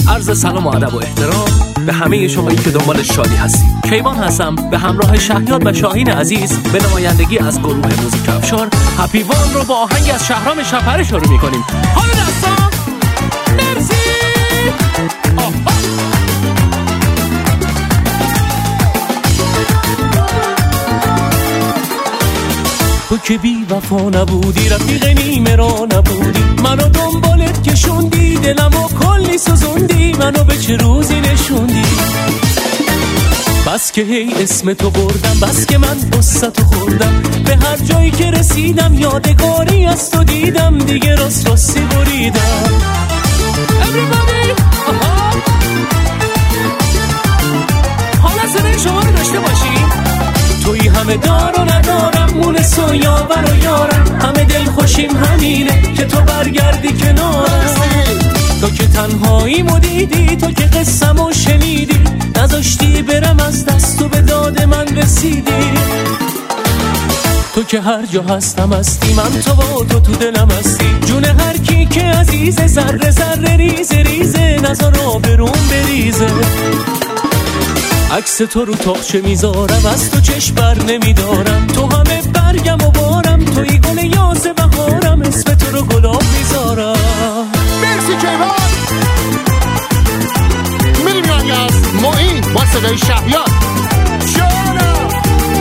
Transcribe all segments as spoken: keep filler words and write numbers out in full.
عرض سلام و ادب و احترام به همه شمایی که دنبال شادی هستید. کیوان هستم به همراه شهیاد و شاهین عزیز به نمایندگی از گروه موزیک افشار هپی وان رو با آهنگ از شهرام شفره شروع می‌کنیم. حالا دستان مرسی. تو که بی وفا نبودی، رفیق نیمه را نبودی، منو دنبالت کشوندی، دلمو کلی سوزوندی، منو به چه روزی نشوندی. بس که هی اسم تو بردم، بس که من قصتو خوردم، به هر جایی که رسیدم یادگاری از تو دیدم، دیگه راست راستی بریدم. Everybody حالا صدای شما رو داشته باشیم. توی همه دار و ندارم، مونس و یاور و یارم، همه دل خوشیم همینه که تو برگردی کنارم. تو که تنهاییمو دیدی، تو که قصه‌مو شنیدی، نذاشتی برم از دست و به داد من رسیدی. تو که هر جا هستم هستی، من تو با تو تو دلم هستی، جون هر کی که عزیزه، ذره ذره ریزه ریزه، نذار آبروم بریزه. عکس تو رو تاقچه میذارم، از تو چشم بر نمیدارم، تو همه برگم و بارم، توی گل یاس بهارم، اسم تو رو گلاب میذارم. مرسی کیوان. میریم یعنی از معین با صدای شهیاد. جانم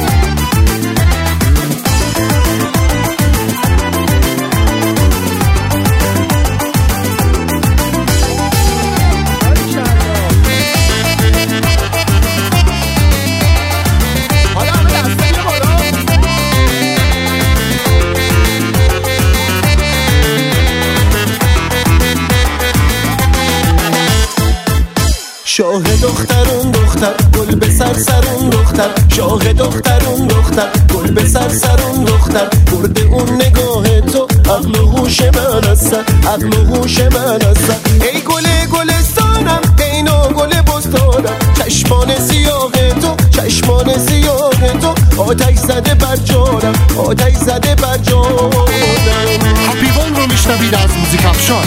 شاه دخترون دختر، گل به سر سرون دختر، شاه دخترون دختر، گل به سر سرون دختر، برده اون نگاه تو عقل و هوش من هستن، عقل و هوش من هستن. ای گل گلستانم، ای نو گل بستانم، چشمان سیاه تو، چشمان سیاه تو، آتش زده بر جانم، آتش زده بر جانم. هپی وان رو میشنوید از موزیک افشار.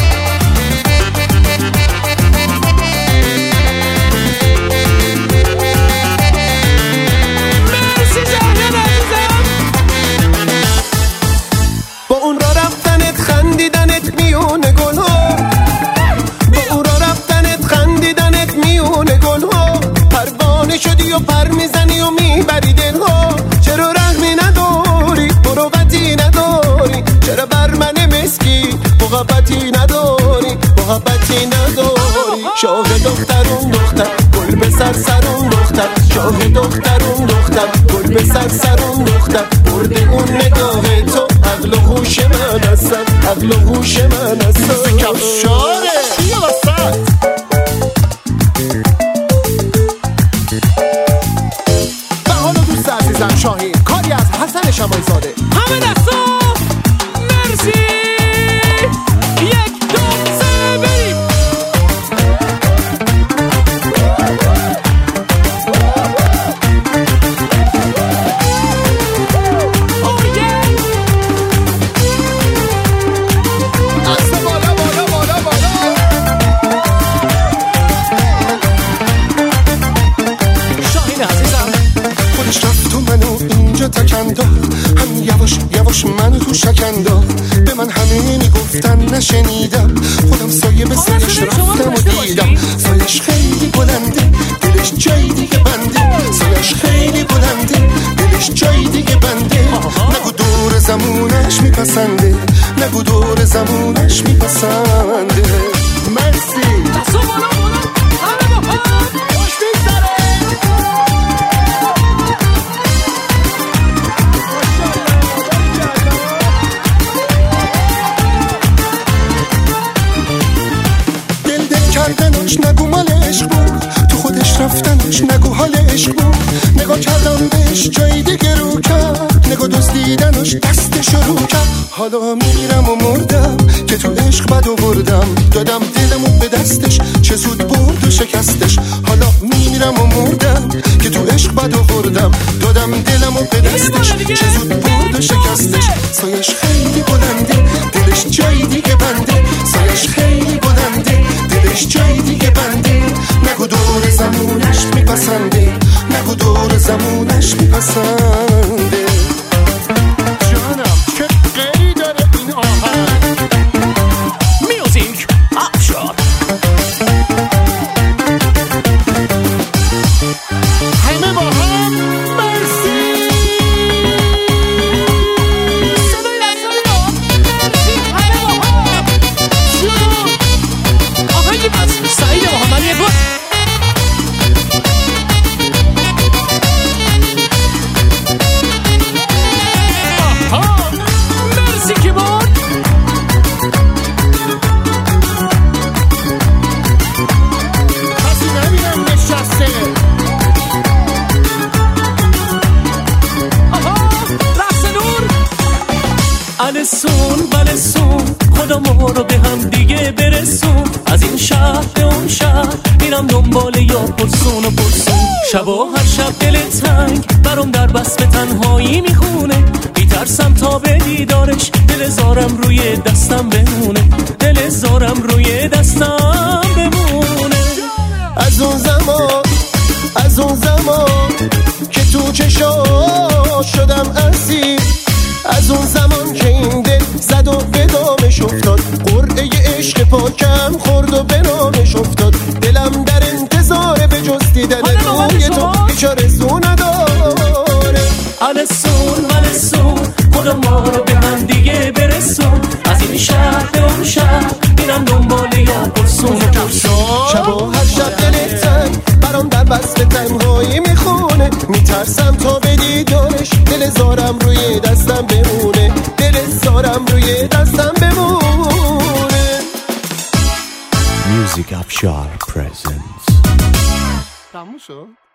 شدی و پر میزنی و میبری دلها، چرا رحمی نداری، مروتی نداری، چرا بر من مسکی محبتی نداری، محبتی نداری. شاه دخترون دختر، گل به سر سرون دختر، شاه دخترون دختر، گل به سر سرون دختر، برده اون نگاه تو عقل و هوش من هستن، عقل و هوش من هستن. موزیک افشاره بیا وسط. عزیزم شاهین، کاری از حسن شماعی زاده. همه دستا مرسی. یک دو سه بریم. دست بالا بالا بالا بالا. شاهین عزیزم خودش رفت و منو اینجا تکنداخت، هم یواش یواش منو تو شکنداخت، به من همه میگفتن نشنیدم، خودم سایه به سرش رفتم و دیدم، سایش خیلی بلنده، دلش جای دیگه بنده، سایش خیلی بلنده، دلش جای دیگه بنده. نگو دور زمونش میپسنده، نگو دور زمونش میپسنده. مرسی. کردنش نگو مال عشق بود، تو خودش رفتنش نگو حال عشق بود، نگاه کردم بهش جای دیگه رو کرد، نگاه دزدیدنش دستش رو کرد. حالا میرم و مردم که تو عشق بد آوردم، دادم دلمو به دستش چه زود برد و شکستش. حالا میرم و مردم که تو عشق بد آوردم، دادم دلمو به دستش چه زود برد و شکستش. سایش خیلی بلنده، دلش جای دیگه بنده، سایش خیلی بلنده، دلش جای دیگه بنده. خونش میپسنده. جانم چه غیری داره این آهنگ. میوزیک افشار. همه با هم مرسی. صدای لحظه رو مرسی همه با هم شروع. آهنگی پس سعید محمدی بود. آها مرسی که بود. کسی نبینم نشسته. السون بلسون خدا ما رو به هم دیگه برسون. از این شهر به اون شهر میرم دنبال یا پرسون و پرسون. شب و هر شب دل تنگ برام در بس به تنهایی میخونه. میترسم تا به دیدارش دل زارم روی دستم بمونه. دل زارم روی دستم بمونه. از اون زمان از اون زمان که تو چشاش شدم اسیر. از اون زمان که این دل زد و به دامش افتاد. قرعه عشق پاکم خورد و به نامش افتاد. دلم در انتظار به جز دیدن روی تو هیچ آرزو نداره. السون بلسون خدا ما رو به هم دیگه برسون. از این شهر به اون شهر میرم دنبال یا پرسون و پرسون. شب و هر شب دل تنگ برام در بس به تنهایی میخونه. میترسم تا به دیدارش دل زارم روی دستم بمونه. دل زارم روی دستم بمونه. Music Afshar presents. تموم شد.